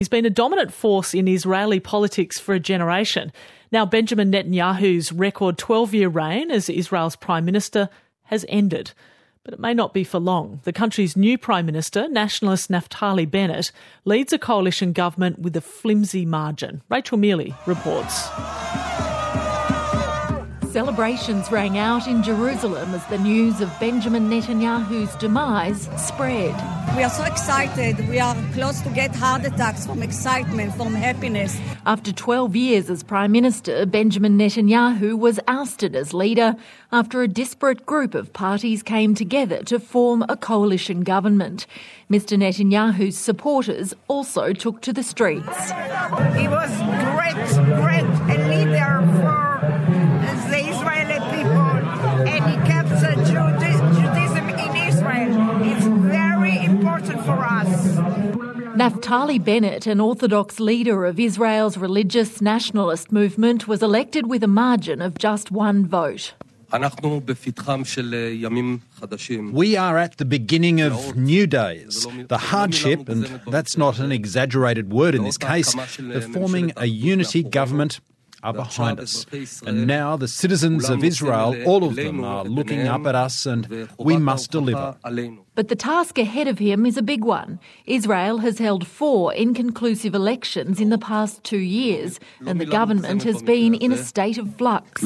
He's been a dominant force in Israeli politics for a generation. Now Benjamin Netanyahu's record 12-year reign as Israel's Prime Minister has ended. But it may not be for long. The country's new Prime Minister, nationalist Naftali Bennett, leads a coalition government with a flimsy margin. Rachel Mealy reports. Celebrations rang out in Jerusalem as the news of Benjamin Netanyahu's demise spread. We are so excited. We are close to get heart attacks from excitement, from happiness. After 12 years as Prime Minister, Benjamin Netanyahu was ousted as leader after a disparate group of parties came together to form a coalition government. Mr Netanyahu's supporters also took to the streets. He was great a leader for the Israeli people, and he kept Judaism in Israel. It's very important for us. Naftali Bennett, an Orthodox leader of Israel's religious nationalist movement, was elected with a margin of just one vote. We are at the beginning of new days. The hardship, and that's not an exaggerated word in this case, of forming a unity government are behind us. And now the citizens of Israel, all of them, are looking up at us and we must deliver. But the task ahead of him is a big one. Israel has held 4 inconclusive elections in the past 2 years, and the government has been in a state of flux.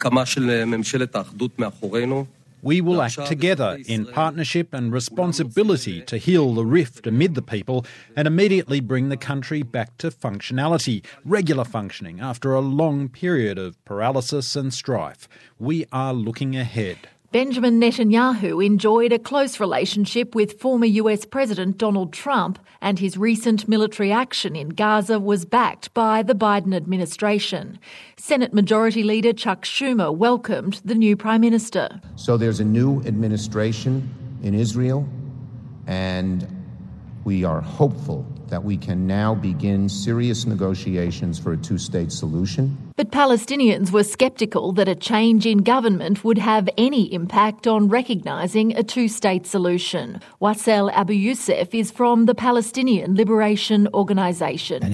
We will act together in partnership and responsibility to heal the rift amid the people and immediately bring the country back to functionality, regular functioning, after a long period of paralysis and strife. We are looking ahead. Benjamin Netanyahu enjoyed a close relationship with former US President Donald Trump, and his recent military action in Gaza was backed by the Biden administration. Senate Majority Leader Chuck Schumer welcomed the new Prime Minister. So there's a new administration in Israel, and we are hopeful that we can now begin serious negotiations for a two-state solution. But Palestinians were sceptical that a change in government would have any impact on recognising a two-state solution. Wassel Abu Youssef is from the Palestinian Liberation Organisation.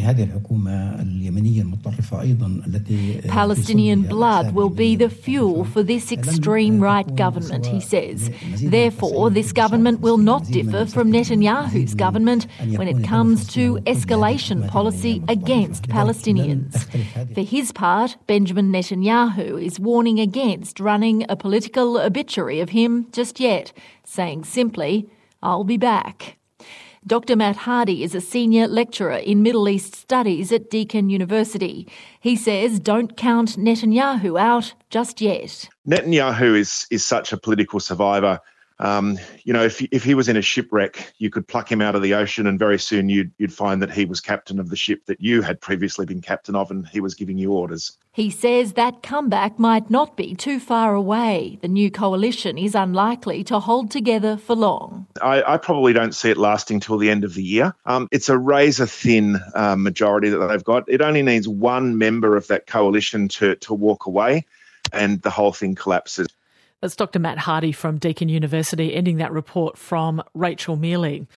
Palestinian blood will be the fuel for this extreme right government, he says. Therefore, this government will not differ from Netanyahu's government when it comes to escalation policy against Palestinians. For his part, Benjamin Netanyahu is warning against running a political obituary of him just yet, saying simply, "I'll be back." Dr Matt Hardy is a senior lecturer in Middle East Studies at Deakin University. He says don't count Netanyahu out just yet. Netanyahu is such a political survivor. If he was in a shipwreck, you could pluck him out of the ocean and very soon you'd find that he was captain of the ship that you had previously been captain of and he was giving you orders. He says that comeback might not be too far away. The new coalition is unlikely to hold together for long. I probably don't see it lasting till the end of the year. It's a razor-thin majority that they've got. It only needs one member of that coalition to walk away and the whole thing collapses. That's Dr Matt Hardy from Deakin University, ending that report from Rachel Mealy.